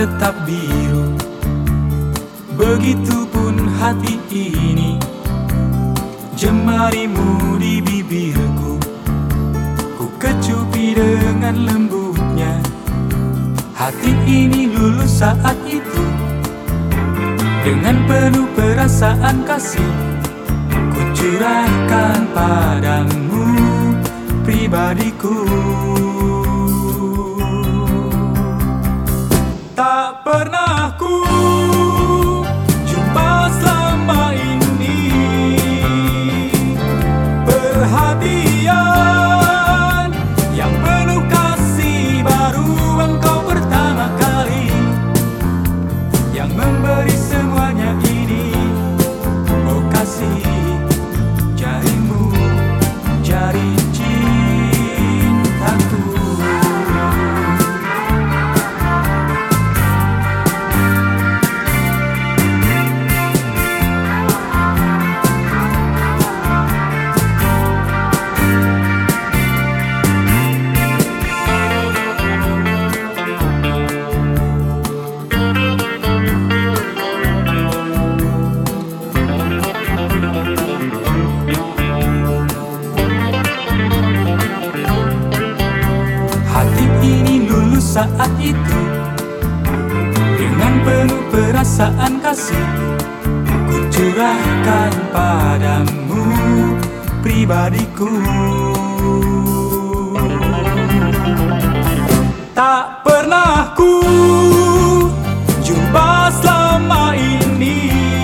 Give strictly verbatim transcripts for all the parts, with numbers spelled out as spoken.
tetap biru. Begitupun hati ini, jemarimu di bibirku. Ku kecupi dengan lembutnya, hati ini lulus saat itu. Dengan penuh perasaan kasih, ku curahkan padamu pribadiku. Tak pernah ku jumpa selama ini perhatian yang penuh kasih, baru engkau pertama kali yang memberi semuanya ini. Oh kasih, jarimu, jari cintaku. Saat itu dengan penuh perasaan kasih, ku curahkan padamu pribadiku. Tak pernah ku jumpa selama ini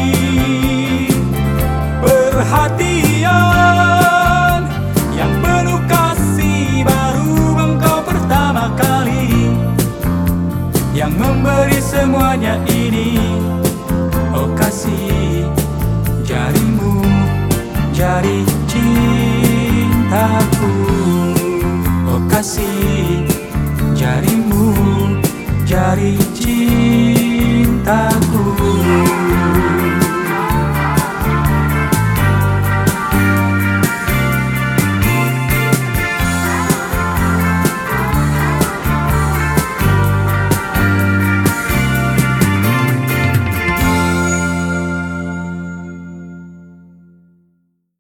perhatian yang penuh kasih, baru engkau pertama kali yang memberi semuanya ini. Oh kasih, jarimu, jari cintaku. Oh kasih, jarimu, jari cintaku.